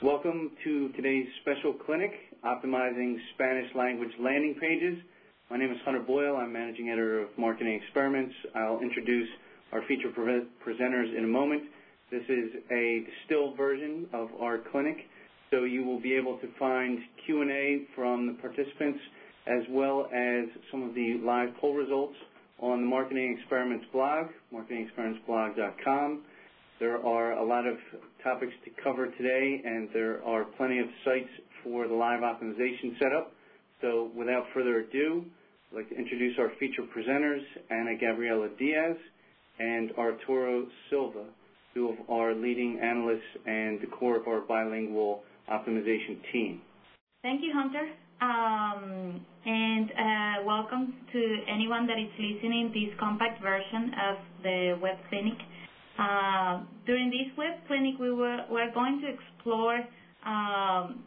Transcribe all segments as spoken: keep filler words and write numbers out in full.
Welcome to today's special clinic, Optimizing Spanish Language Landing Pages. My name is Hunter Boyle. I'm Managing Editor of Marketing Experiments. I'll introduce our feature pre presenters in a moment. This is a distilled version of our clinic, so you will be able to find Q and A from the participants as well as some of the live poll results on the Marketing Experiments blog, marketing experiments blog dot com. There are a lot of topics to cover today, and there are plenty of sites for the live optimization setup. So without further ado, I'd like to introduce our feature presenters, Ana Gabriela Diaz and Arturo Silva, two of our leading analysts and the core of our bilingual optimization team. Thank you, Hunter. Um, and uh, welcome to anyone that is listening to this compact version of the web clinic. Uh, during this web clinic, we were we're going to explore um,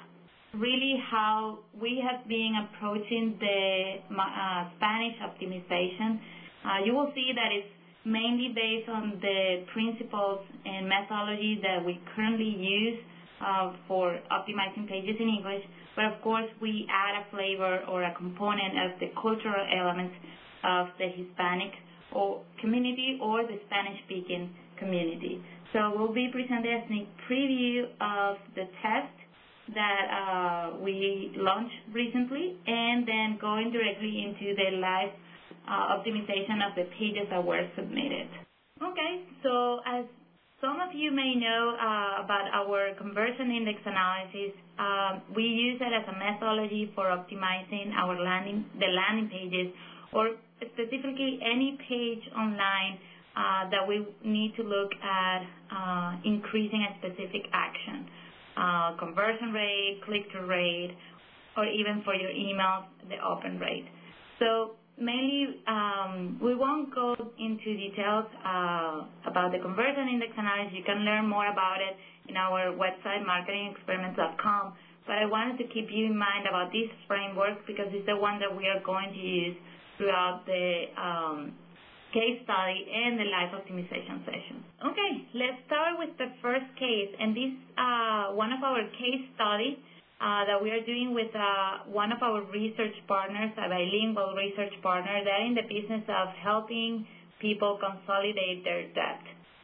really how we have been approaching the uh, Spanish optimization. Uh, you will see that it's mainly based on the principles and methodology that we currently use uh, for optimizing pages in English, but of course we add a flavor or a component of the cultural elements of the Hispanic or community or the Spanish-speaking community. So we'll be presenting a sneak preview of the test that uh, we launched recently, and then going directly into the live uh, optimization of the pages that were submitted. Okay, so as some of you may know uh, about our conversion index analysis, um, we use it as a methodology for optimizing our landing, the landing pages, or specifically any page online uh, that we need to look at uh, increasing a specific action, uh, conversion rate, click-through rate, or even for your emails, the open rate. So mainly, um, we won't go into details uh, about the conversion index analysis. You can learn more about it in our website, marketing experiments dot com. But I wanted to keep you in mind about this framework because it's the one that we are going to use throughout the um, case study and the live optimization session. Okay, let's start with the first case, and this uh, one of our case studies uh, that we are doing with uh, one of our research partners, a bilingual research partner. They're in the business of helping people consolidate their debt.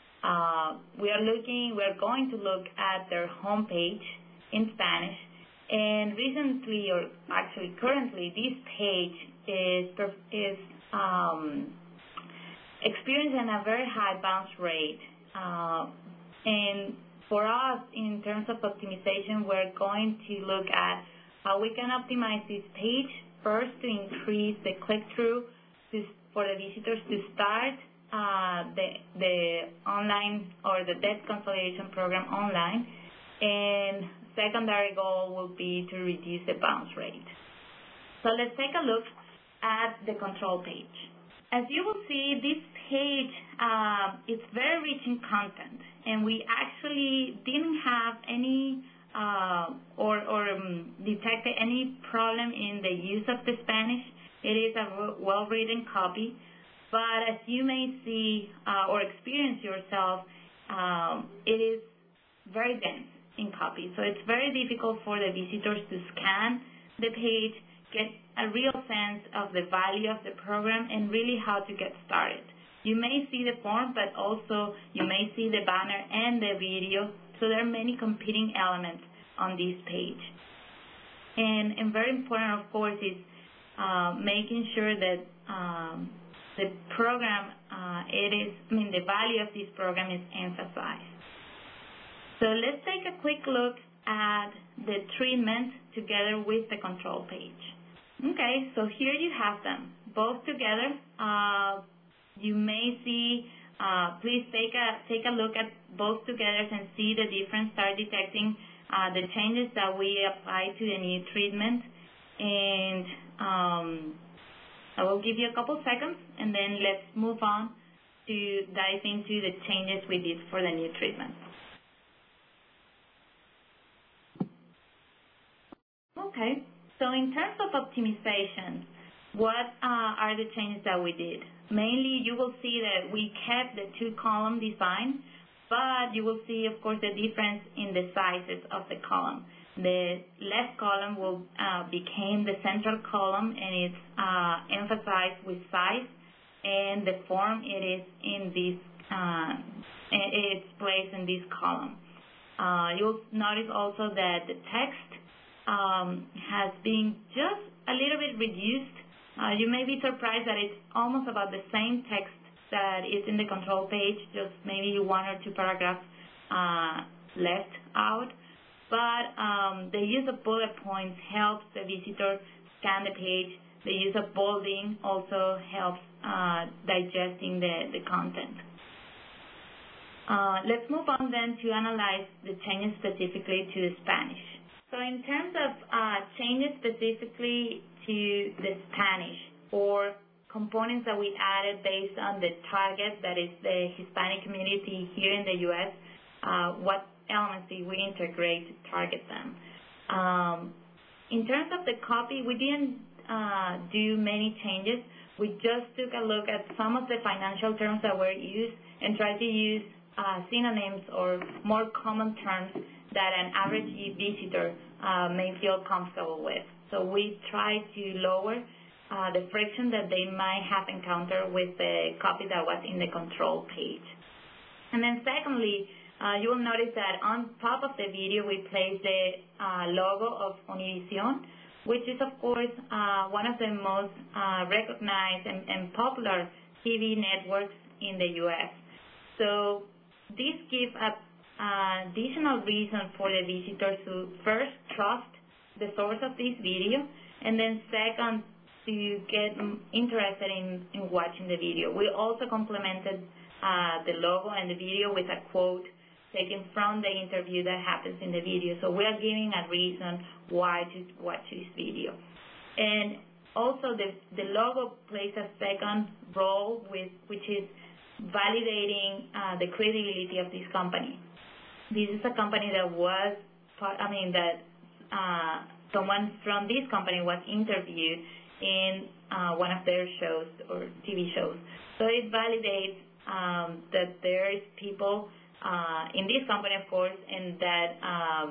Uh, we are looking, we are going to look at their homepage in Spanish, and recently, or actually currently, this page is is um, experiencing a very high bounce rate. Uh, and for us, in terms of optimization, we're going to look at how we can optimize this page first to increase the click-through for the visitors to start uh, the, the online or the debt consolidation program online. And secondary goal will be to reduce the bounce rate. So let's take a look at the control page. As you will see, this page uh, is very rich in content, and we actually didn't have any uh, or, or um, detected any problem in the use of the Spanish. It is a well-written copy, but as you may see uh, or experience yourself, um, it is very dense in copy. So it's very difficult for the visitors to scan the page, get a real sense of the value of the program, and really how to get started. You may see the form, but also you may see the banner and the video, so there are many competing elements on this page. And, and very important, of course, is uh, making sure that um, the program, uh, it is, I mean, the value of this program is emphasized. So let's take a quick look at the treatment together with the control page. Okay, so here you have them, both together. Uh, you may see, uh, please take a, take a look at both together and see the difference, start detecting uh, the changes that we apply to the new treatment. And um, I will give you a couple seconds, and then let's move on to dive into the changes we did for the new treatment. Okay. So in terms of optimization, what uh, are the changes that we did? Mainly, you will see that we kept the two-column design, but you will see, of course, the difference in the sizes of the column. The left column will uh, become the central column, and it's uh, emphasized with size, and the form it is in this, uh, it's placed in this column. Uh, you'll notice also that the text um, has been just a little bit reduced. Uh, you may be surprised that it's almost about the same text that is in the control page, just maybe one or two paragraphs uh, left out. But um, the use of bullet points helps the visitor scan the page. The use of bolding also helps uh, digesting the, the content. Uh, let's move on then to analyze the changes specifically to Spanish. So in terms of uh, changes specifically to the Spanish, or components that we added based on the target, that is the Hispanic community here in the U S, uh, what elements did we integrate to target them? Um, in terms of the copy, we didn't uh, do many changes. We just took a look at some of the financial terms that were used and tried to use uh, synonyms or more common terms that an average visitor uh, may feel comfortable with. So we tried to lower uh, the friction that they might have encountered with the copy that was in the control page. And then secondly, Uh, you will notice that on top of the video we placed the uh, logo of Univision, which is of course uh, one of the most uh, recognized and, and popular T V networks in the U S. So this gives an uh, additional reason for the visitor to first trust the source of this video, and then second to get interested in, in watching the video. We also complemented uh, the logo and the video with a quote taken from the interview that happens in the video. So we are giving a reason why to watch this video. And also the, the logo plays a second role, with, which is validating uh, the credibility of this company. This is a company that was, I mean, that uh, someone from this company was interviewed in uh, one of their shows or T V shows. So it validates um, that there is people Uh, in this company, of course, and that um,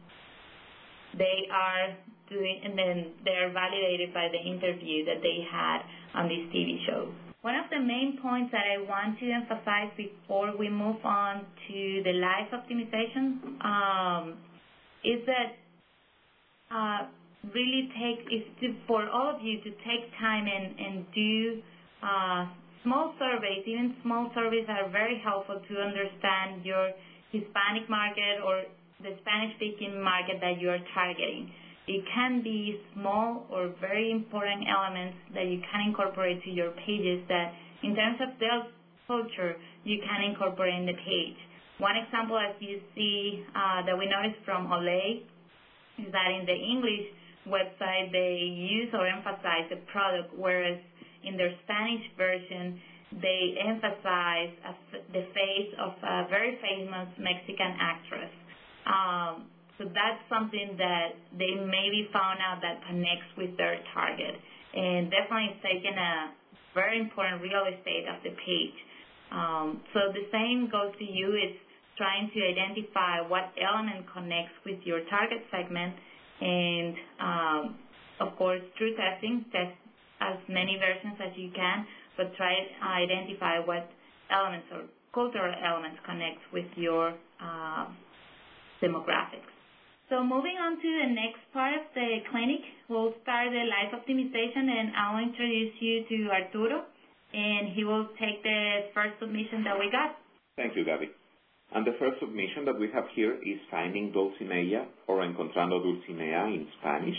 they are doing, and then they are validated by the interview that they had on this T V show. One of the main points that I want to emphasize before we move on to the live optimization um, is that uh, really take is to, for all of you to take time and, and do uh, small surveys. Even small surveys are very helpful to understand your Hispanic market or the Spanish-speaking market that you are targeting. It can be small or very important elements that you can incorporate to your pages that, in terms of sales culture, you can incorporate in the page. One example, as you see, uh, that we noticed from Olay, is that in the English website, they use or emphasize the product, whereas in their Spanish version, they emphasize a, the face of a very famous Mexican actress. Um, so that's something that they maybe found out that connects with their target. And definitely it's taken a very important real estate of the page. Um, so the same goes to you. It's trying to identify what element connects with your target segment, and um, of course, through testing, test as many versions as you can, but try to identify what elements or cultural elements connect with your uh, demographics. So moving on to the next part of the clinic, we'll start the live optimization, and I'll introduce you to Arturo, and he will take the first submission that we got. Thank you, Gabby. And the first submission that we have here is Finding Dulcinea, or Encontrando Dulcinea in Spanish.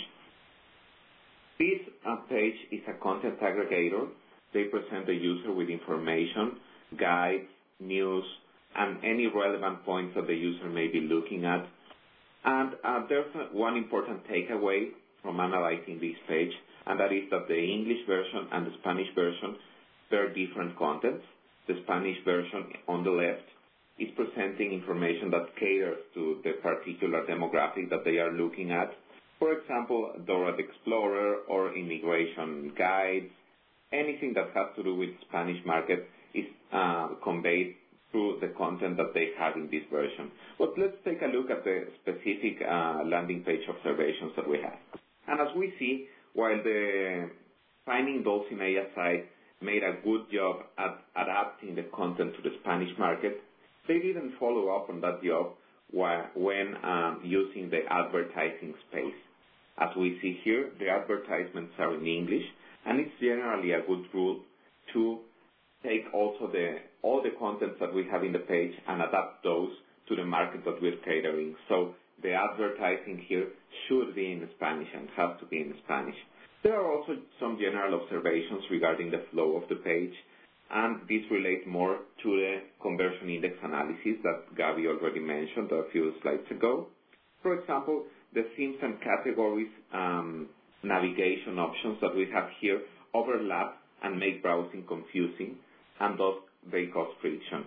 This uh, page is a content aggregator. They present the user with information, guides, news, and any relevant points that the user may be looking at. And uh, there's a, one important takeaway from analyzing this page, and that is that the English version and the Spanish version bear different contents. The Spanish version on the left is presenting information that caters to the particular demographic that they are looking at. For example, Dora the Explorer or immigration guides. Anything that has to do with Spanish market is uh, conveyed through the content that they have in this version. But let's take a look at the specific uh, landing page observations that we have. And as we see, while the Finding Dulcinea site made a good job at adapting the content to the Spanish market, they didn't follow up on that job when um, using the advertising space. As we see here, the advertisements are in English, and it's generally a good rule to take also the all the contents that we have in the page and adapt those to the market that we're catering. So the advertising here should be in Spanish and has to be in Spanish. There are also some general observations regarding the flow of the page, and these relate more to the conversion index analysis that Gabby already mentioned a few slides ago. For example, the themes and categories um, navigation options that we have here overlap and make browsing confusing, and thus they cause friction.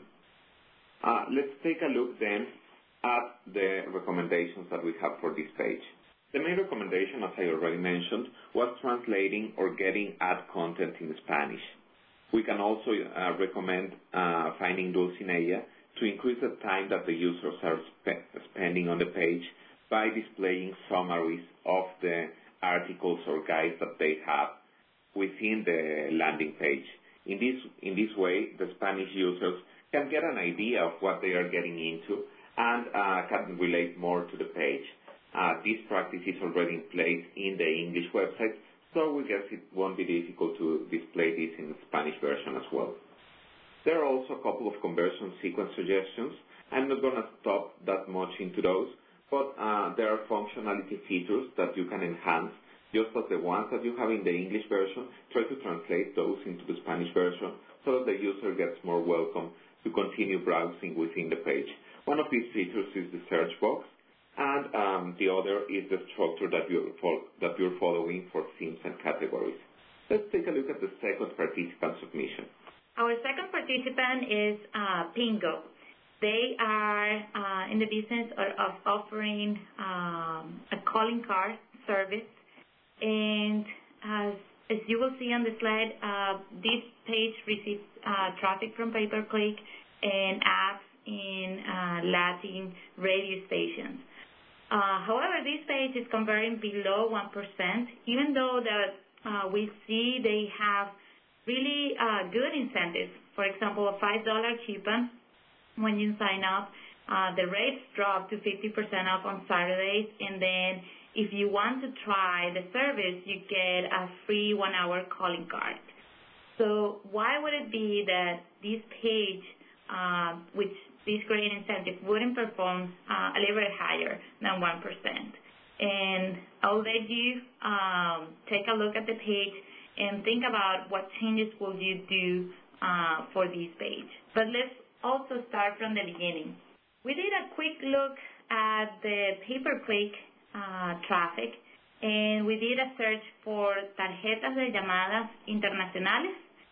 Uh, let's take a look then at the recommendations that we have for this page. The main recommendation, as I already mentioned, was translating or getting ad content in Spanish. We can also uh, recommend uh, Finding Dulcinea to increase the time that the users are spe spending on the page by displaying summaries of the articles or guides that they have within the landing page. In this, in this way, the Spanish users can get an idea of what they are getting into and uh, can relate more to the page. Uh, this practice is already in place in the English website, so we guess it won't be difficult to display this in the Spanish version as well. There are also a couple of conversion sequence suggestions. I'm not going to stop that much into those, but uh, there are functionality features that you can enhance, just as the ones that you have in the English version. Try to translate those into the Spanish version so that the user gets more welcome to continue browsing within the page. One of these features is the search box, and um, the other is the structure that you're, that you're following for themes and categories. Let's take a look at the second participant submission. Our second participant is uh, Pingo. They are uh, in the business of offering um, a calling card service, and as, as you will see on the slide, uh, this page receives uh, traffic from pay-per-click and ads in uh, Latin radio stations. Uh, however, this page is converting below one percent, even though that uh, we see they have really uh, good incentives. For example, a five dollar coupon when you sign up. Uh, the rates drop to fifty percent off on Saturdays, and then if you want to try the service, you get a free one-hour calling card. So why would it be that this page, uh, which this great incentive, wouldn't perform uh, a little bit higher than one percent? And I'll let you um, take a look at the page and think about what changes will you do uh, for this page. But let's also start from the beginning. We did a quick look at the pay-per-click uh, traffic, and we did a search for tarjetas de llamadas internacionales,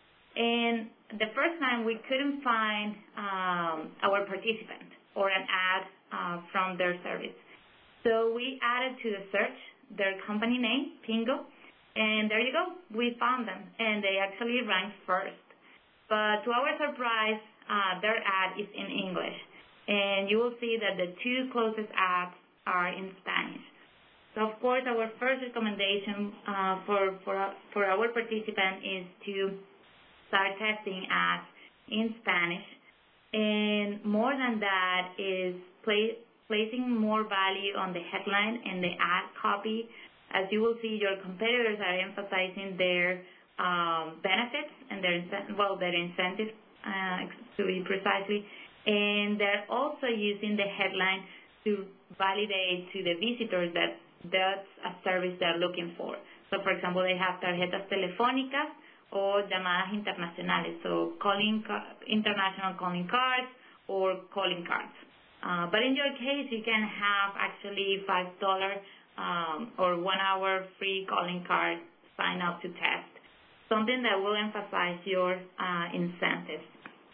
and the first time we couldn't find um, our participant or an ad uh, from their service. So we added to the search their company name, Pingo, and there you go, we found them, and they actually ranked first. But to our surprise, uh, their ad is in English, and you will see that the two closest ads are in Spanish. So of course, our first recommendation uh, for, for, for our participant is to start testing ads in Spanish, and more than that is play, placing more value on the headline and the ad copy. As you will see, your competitors are emphasizing their um, benefits and their well their incentives, uh, to be precisely, and they're also using the headline to validate to the visitors that that's a service they're looking for. So, for example, they have tarjetas telefónicas or llamadas internacionales, so calling international calling cards or calling cards. Uh, but in your case, you can have actually five dollars um, or one hour free calling card sign up to test, something that will emphasize your uh, incentives.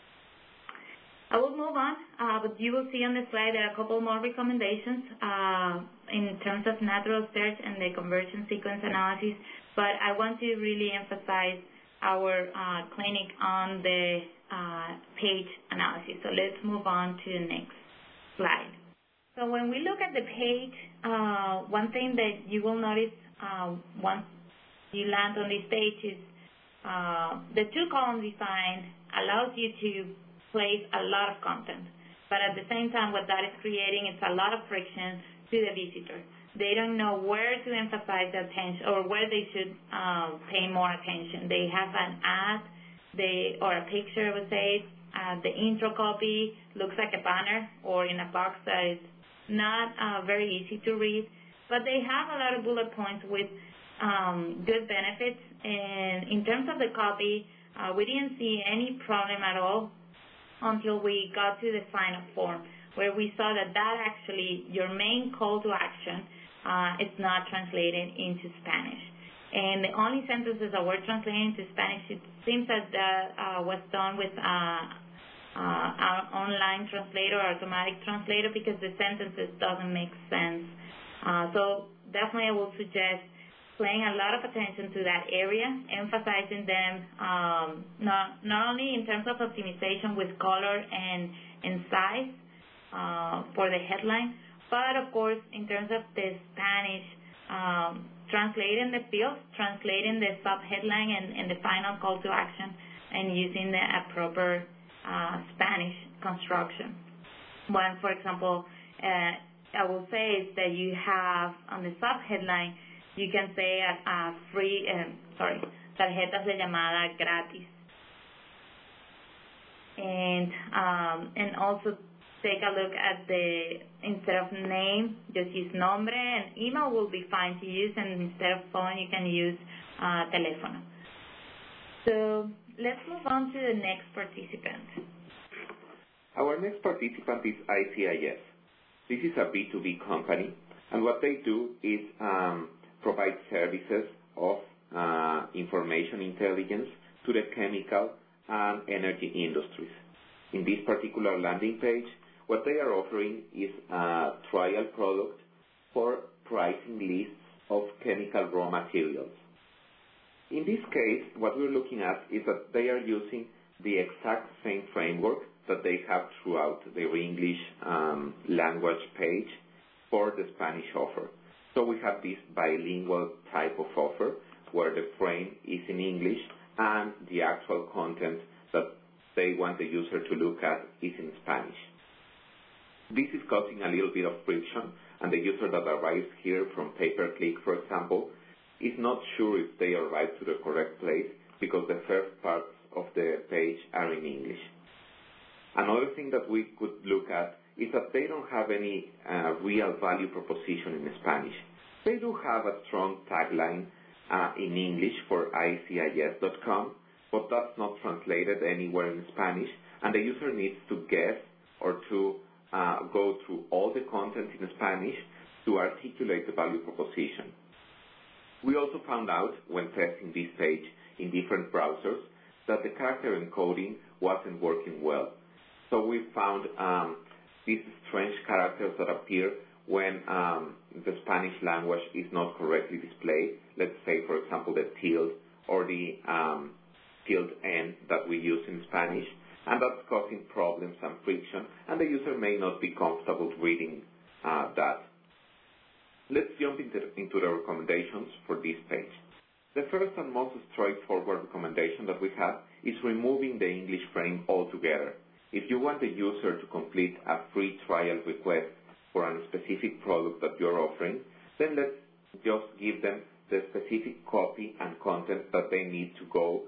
I will move on, uh, but you will see on the slide there are a couple more recommendations uh, in terms of natural search and the conversion sequence analysis, but I want to really emphasize our uh, clinic on the uh, page analysis. So let's move on to the next slide. So when we look at the page, uh, one thing that you will notice uh, once you land on this page is uh, the two-column design allows you to place a lot of content. But at the same time, what that is creating is a lot of friction to the visitor. They don't know where to emphasize the attention or where they should uh, pay more attention. They have an ad they, or a picture, I would say. Uh, the intro copy looks like a banner or in a box that is not uh, very easy to read, but they have a lot of bullet points with um, good benefits. And in terms of the copy, uh, we didn't see any problem at all until we got to the sign-up form, where we saw that that actually, your main call to action, uh, is not translated into Spanish. And the only sentences that were translated into Spanish, it seems that that uh, was done with uh, Uh, our online translator or automatic translator, because the sentences doesn't make sense. Uh, so definitely I will suggest paying a lot of attention to that area, emphasizing them um, not, not only in terms of optimization with color and, and size uh, for the headline, but of course in terms of the Spanish, um, translating the fields, translating the sub-headline and, and the final call to action, and using the uh, proper Uh, Spanish construction. One, for example, uh, I will say is that you have on the subheadline, you can say a, a free, uh, sorry, tarjetas de llamada gratis, and um, and also take a look at the, instead of name, just use nombre, and email will be fine to use, and instead of phone, you can use uh, teléfono. So let's move on to the next participant. Our next participant is I C I S. This is a B two B company, and what they do is um, provide services of uh, information intelligence to the chemical and energy industries. In this particular landing page, what they are offering is a trial product for pricing lists of chemical raw materials. In this case, what we're looking at is that they are using the exact same framework that they have throughout their English um, language page for the Spanish offer. So we have this bilingual type of offer where the frame is in English and the actual content that they want the user to look at is in Spanish. This is causing a little bit of friction, and the user that arrives here from pay-per-click, for example, is not sure if they arrive to the correct place because the first parts of the page are in English. Another thing that we could look at is that they don't have any uh, real value proposition in Spanish. They do have a strong tagline uh, in English for I C I S dot com, but that's not translated anywhere in Spanish, and the user needs to guess or to uh, go through all the content in Spanish to articulate the value proposition. We also found out when testing this page in different browsers that the character encoding wasn't working well. So we found um, these strange characters that appear when um, the Spanish language is not correctly displayed. Let's say, for example, the tilde or the um, tilde N that we use in Spanish, and that's causing problems and friction, and the user may not be comfortable reading uh, that. Let's jump into, into the recommendations for this page. The first and most straightforward recommendation that we have is removing the English frame altogether. If you want the user to complete a free trial request for a specific product that you're offering, then let's just give them the specific copy and content that they need to go,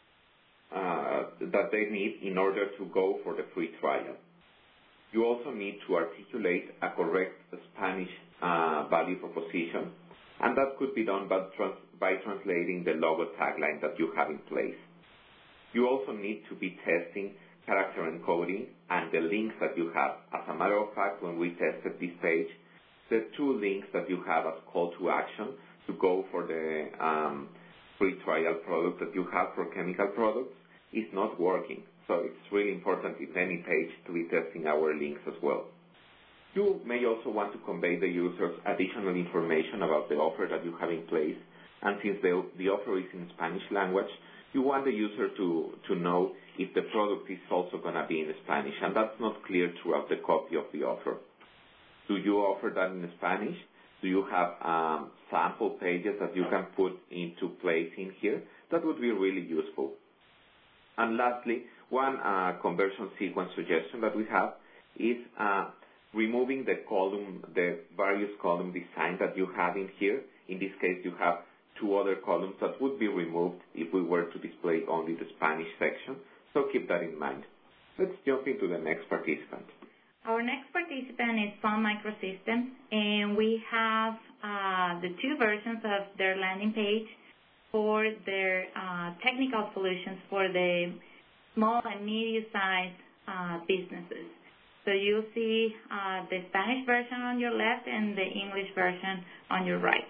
uh, that they need in order to go for the free trial. You also need to articulate a correct Spanish uh, value proposition, and that could be done by, trans by translating the logo tagline that you have in place. You also need to be testing character encoding and the links that you have. As a matter of fact, when we tested this page, the two links that you have as call to action to go for the um, free trial product that you have for chemical products is not working. So it's really important in any page to be testing our links as well. You may also want to convey the users additional information about the offer that you have in place, and since the, the offer is in Spanish language, you want the user to, to know if the product is also going to be in Spanish, and that's not clear throughout the copy of the offer. Do you offer that in Spanish? Do you have um, sample pages that you can put into place in here? That would be really useful. And lastly, one uh, conversion sequence suggestion that we have is uh, removing the column, the various column design that you have in here. In this case, you have two other columns that would be removed if we were to display only the Spanish section. So keep that in mind. Let's jump into the next participant. Our next participant is Sun Microsystems, and we have uh, the two versions of their landing page for their uh, technical solutions for the small and medium-sized uh, businesses. So you'll see uh, the Spanish version on your left and the English version on your right.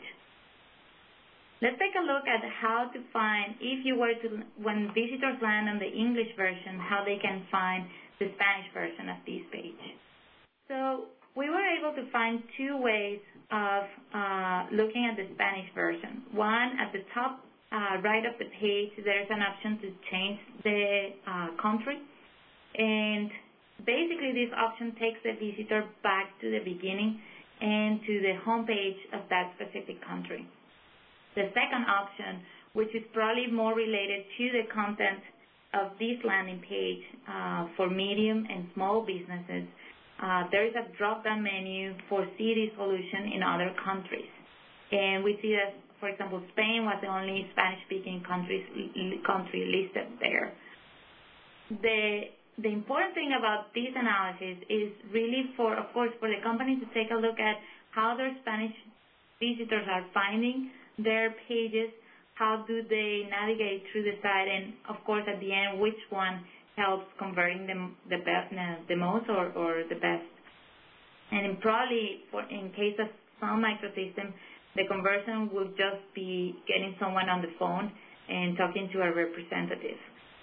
Let's take a look at how to find, if you were to, when visitors land on the English version, how they can find the Spanish version of this page. So we were able to find two ways of uh, looking at the Spanish version. One, at the top uh, right of the page, there's an option to change the uh, country. And basically, this option takes the visitor back to the beginning and to the home page of that specific country. The second option, which is probably more related to the content of this landing page uh, for medium and small businesses, uh, there is a drop-down menu for city solution in other countries. And we see that, for example, Spain was the only Spanish-speaking country, country listed there. The The important thing about this analysis is really for, of course, for the company to take a look at how their Spanish visitors are finding their pages, how do they navigate through the site, and, of course, at the end, which one helps converting them the best, the most, or, or the best. And in probably, for, in case of Sun Microsystems, the conversion will just be getting someone on the phone and talking to a representative.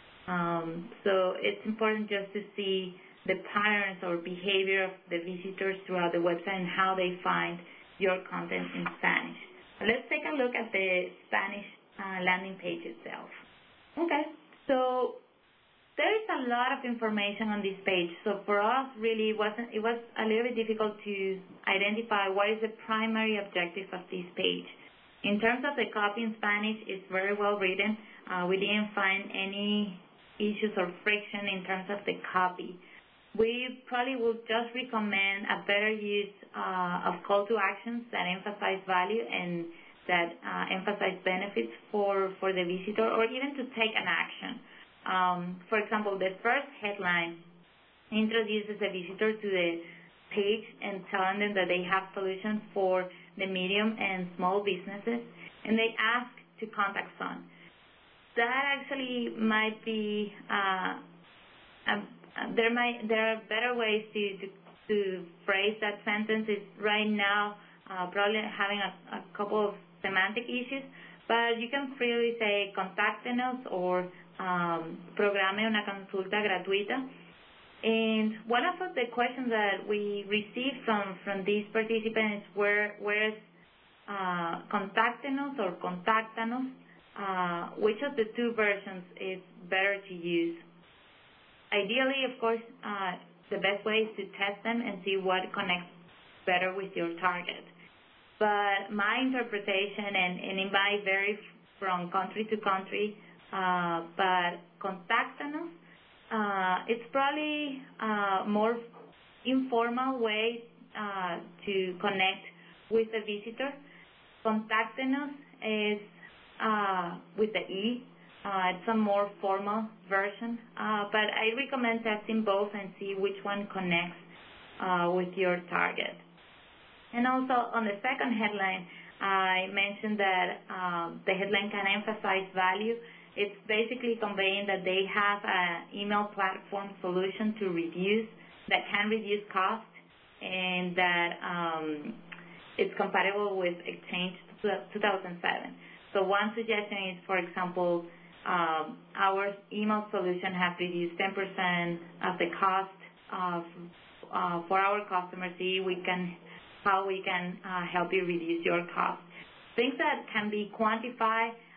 Um, so it's important just to see the patterns or behavior of the visitors throughout the website and how they find your content in Spanish. So let's take a look at the Spanish uh, landing page itself. Okay, so there is a lot of information on this page. So for us, really, it, wasn't, it was a little bit difficult to identify what is the primary objective of this page. In terms of the copy in Spanish, it's very well written. Uh, we didn't find any issues or friction in terms of the copy. We probably would just recommend a better use uh, of call to actions that emphasize value and that uh, emphasize benefits for, for the visitor, or even to take an action. Um, for example, the first headline introduces the visitor to the page and telling them that they have solutions for the medium and small businesses, and they ask to contact Sun. That actually might be, uh, a, there might there are better ways to, to, to phrase that sentence. It's right now uh, probably having a, a couple of semantic issues, but you can freely say contáctenos or um, programe una consulta gratuita. And one of the questions that we received from, from these participants were, where's uh, contáctenos or contáctanos, uh, which of the two versions is better to use? Ideally, of course, uh, the best way is to test them and see what connects better with your target. But my interpretation, and, and it might vary from country to country, uh, but contáctanos, uh, it's probably a more informal way uh, to connect with the visitor. Contáctenos is uh, with the E. Uh, it's a more formal version, uh, but I recommend testing both and see which one connects uh, with your target. And also on the second headline, I mentioned that uh, the headline can emphasize value. It's basically conveying that they have an email platform solution to reviews that can reduce cost, and that um, it's compatible with Exchange two thousand seven. So one suggestion is, for example, um, our email solution has reduced ten percent of the cost of, uh, for our customers. See we can, how we can uh, help you reduce your cost. Things that can be quantified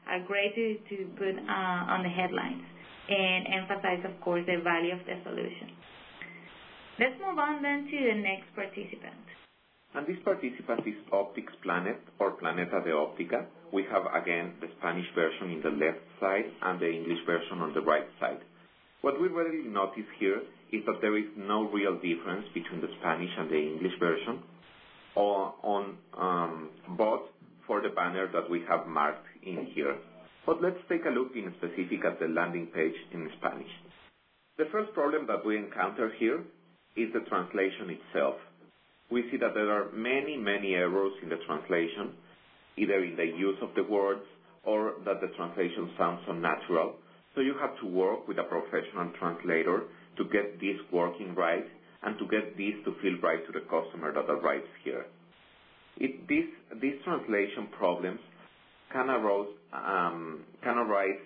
are great to, to put uh, on the headlines and emphasize, of course, the value of the solution. Let's move on then to the next participant. And this participant is Optics Planet, or Planeta de Optica. We have, again, the Spanish version in the left side and the English version on the right side. What we really notice here is that there is no real difference between the Spanish and the English version, or on um, both for the banner that we have marked in here. But let's take a look in specific at the landing page in Spanish. The first problem that we encounter here is the translation itself. We see that there are many, many errors in the translation, either in the use of the words or that the translation sounds unnatural. So you have to work with a professional translator to get this working right and to get this to feel right to the customer that arrives here. It, this, these translation problems can arise, um, can arise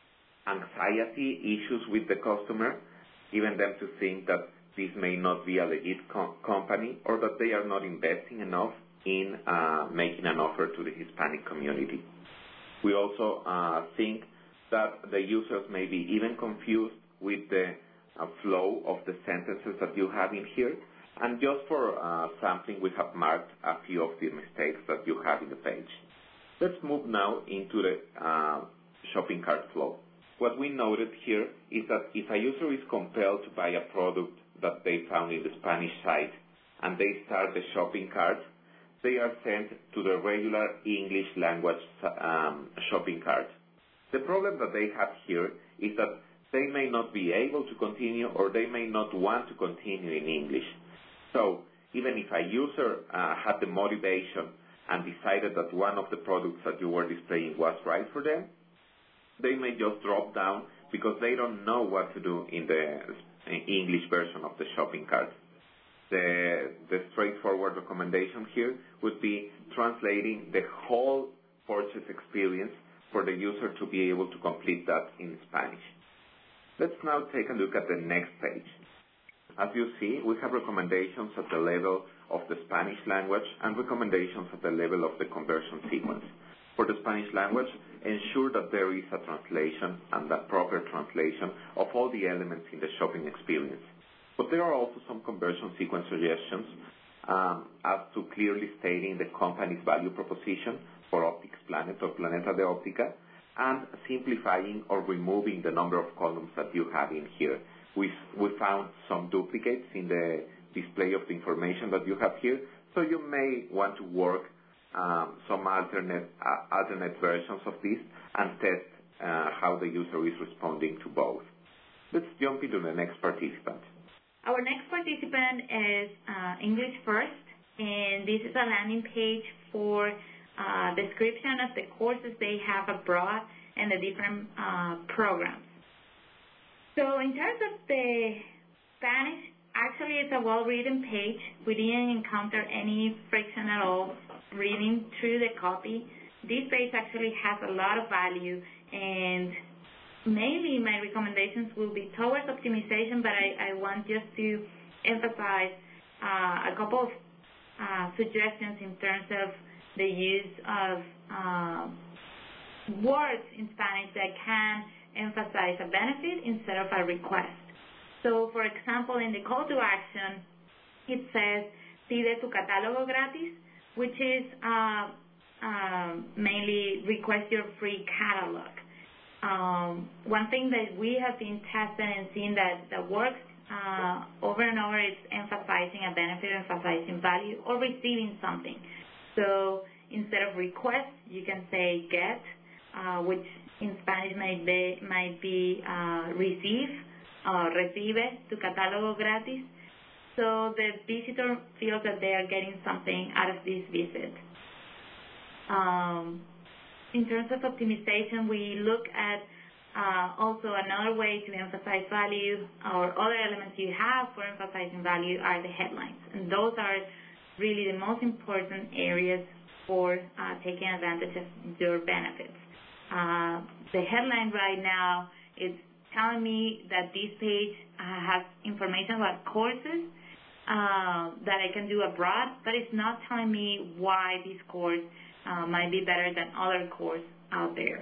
anxiety issues with the customer, even them to think that this may not be a legit com company or that they are not investing enough in uh, making an offer to the Hispanic community. We also uh, think that the users may be even confused with the uh, flow of the sentences that you have in here. And just for uh, sampling, we have marked a few of the mistakes that you have in the page. Let's move now into the uh, shopping cart flow. What we noted here is that if a user is compelled to buy a product that they found in the Spanish site and they start the shopping cart, they are sent to the regular English language um, shopping cart. The problem that they have here is that they may not be able to continue or they may not want to continue in English. So even if a user uh, had the motivation and decided that one of the products that you were displaying was right for them, they may just drop down because they don't know what to do in the English version of the shopping cart. The, the straightforward recommendation here would be translating the whole purchase experience for the user to be able to complete that in Spanish. Let's now take a look at the next page. As you see, we have recommendations at the level of the Spanish language and recommendations at the level of the conversion sequence. For the Spanish language, ensure that there is a translation and a proper translation of all the elements in the shopping experience. But there are also some conversion sequence suggestions um, as to clearly stating the company's value proposition for Optics Planet or Planeta de Optica and simplifying or removing the number of columns that you have in here. We, we found some duplicates in the display of the information that you have here, so you may want to work um, some alternate, uh, alternate versions of this and test uh, how the user is responding to both. Let's jump into the next participant. Our next participant is uh, English First, and this is a landing page for uh, description of the courses they have abroad and the different uh, programs. So in terms of the Spanish, actually it's a well-written page. We didn't encounter any friction at all reading through the copy. This page actually has a lot of value, and mainly my recommendations will be towards optimization, but I, I want just to emphasize uh, a couple of uh, suggestions in terms of the use of uh, words in Spanish that can emphasize a benefit instead of a request. So, for example, in the call to action, it says, pide tu catálogo gratis, which is uh, uh, mainly request your free catalog. Um, one thing that we have been testing and seen that, that works uh, over and over is emphasizing a benefit, emphasizing value, or receiving something. So instead of request, you can say get, uh, which in Spanish might be, might be uh, receive, uh, recibe tu catálogo gratis. So the visitor feels that they are getting something out of this visit. Um, In terms of optimization, we look at uh, also another way to emphasize value, or other elements you have for emphasizing value are the headlines. And those are really the most important areas for uh, taking advantage of your benefits. Uh, the headline right now is telling me that this page uh, has information about courses uh, that I can do abroad, but it's not telling me why this course Uh, might be better than other courses out there.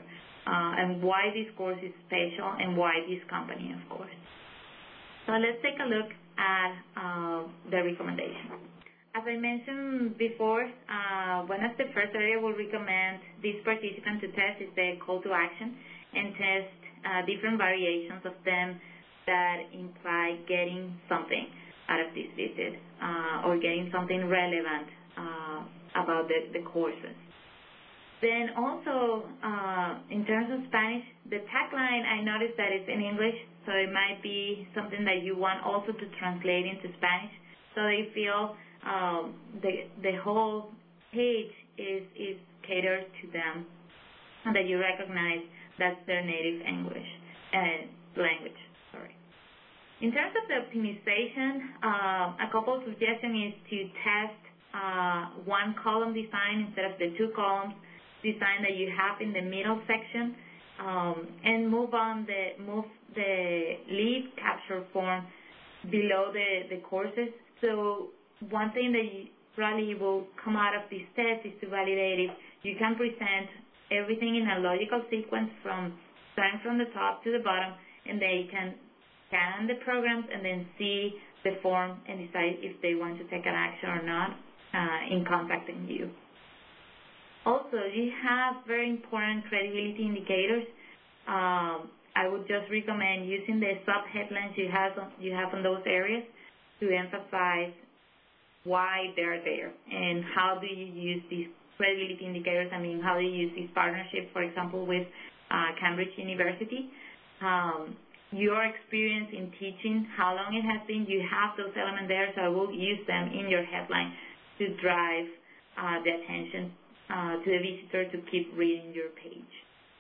uh, and why this course is special and why this company, of course. So let's take a look at uh, the recommendation. As I mentioned before, uh, one of the first areas we'll recommend this participant to test is the call to action and test uh, different variations of them that imply getting something out of this visit uh, or getting something relevant uh, about the, the courses. Then also, uh, in terms of Spanish, the tagline, I noticed that it's in English, so it might be something that you want also to translate into Spanish, so they feel um, the, the whole page is, is catered to them, and that you recognize that's their native English uh, language. Sorry. In terms of the optimization, uh, a couple of suggestions is to test uh, one column design instead of the two columns design that you have in the middle section, um, and move on the move the lead capture form below the, the courses. So one thing that you probably will come out of this test is to validate if you can present everything in a logical sequence from starting from the top to the bottom, and they can scan the programs and then see the form and decide if they want to take an action or not uh, in contacting you. Also, you have very important credibility indicators. Um, I would just recommend using the sub-headlines you have, on, you have on those areas to emphasize why they're there and how do you use these credibility indicators. I mean, how do you use this partnership, for example, with uh, Cambridge University. Um, your experience in teaching, how long it has been, you have those elements there, so I will use them in your headline to drive uh, the attention Uh, to the visitor to keep reading your page.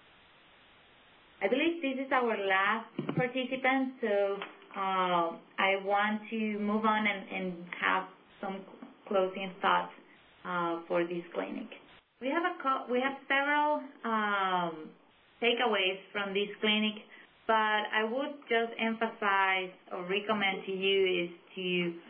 I believe this is our last participant, so uh, I want to move on and, and have some closing thoughts uh, for this clinic. We have a we have several um, takeaways from this clinic, but I would just emphasize or recommend to you is to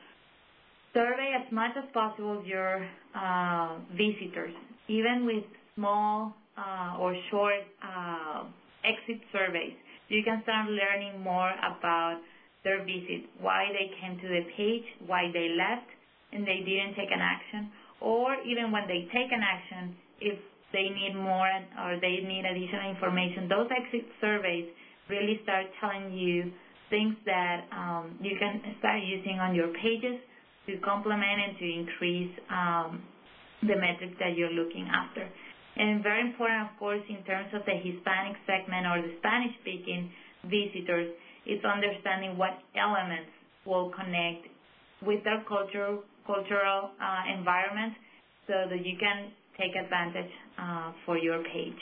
survey as much as possible your uh, visitors. Even with small uh, or short uh, exit surveys, you can start learning more about their visit, why they came to the page, why they left, and they didn't take an action, or even when they take an action, if they need more or they need additional information. Those exit surveys really start telling you things that um, you can start using on your pages to complement and to increase um, the metrics that you're looking after. And very important, of course, in terms of the Hispanic segment or the Spanish-speaking visitors, is understanding what elements will connect with their culture, cultural uh, environment so that you can take advantage uh, for your page.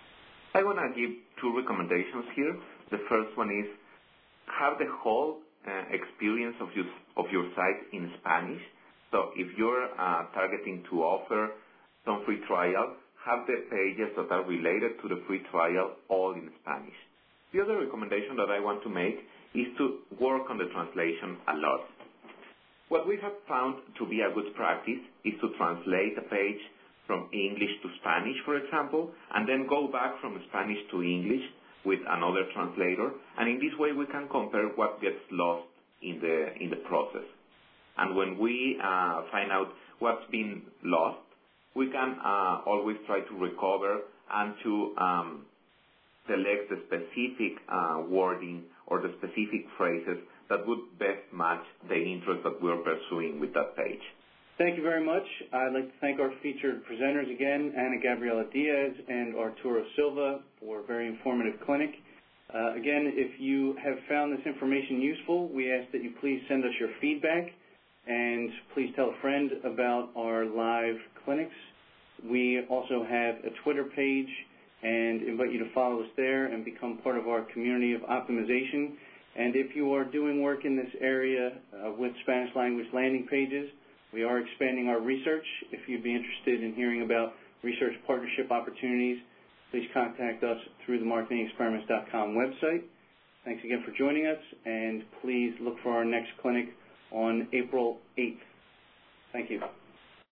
I want to give two recommendations here. The first one is have the whole uh, experience of, you, of your site in Spanish. So if you're uh, targeting to offer some free trial, have the pages that are related to the free trial all in Spanish. The other recommendation that I want to make is to work on the translation a lot. What we have found to be a good practice is to translate a page from English to Spanish, for example, and then go back from Spanish to English with another translator, and in this way we can compare what gets lost in the, in the process. And when we uh, find out what's been lost, we can uh, always try to recover and to um, select the specific uh, wording or the specific phrases that would best match the interest that we're pursuing with that page. Thank you very much. I'd like to thank our featured presenters again, Ana Gabriela Diaz and Arturo Silva, for a very informative clinic. Uh, again, if you have found this information useful, we ask that you please send us your feedback. And please tell a friend about our live clinics. We also have a Twitter page and invite you to follow us there and become part of our community of optimization. And if you are doing work in this area uh, with Spanish language landing pages, we are expanding our research. If you'd be interested in hearing about research partnership opportunities, please contact us through the marketing experiments dot com website. Thanks again for joining us, and please look for our next clinic on April eighth. Thank you.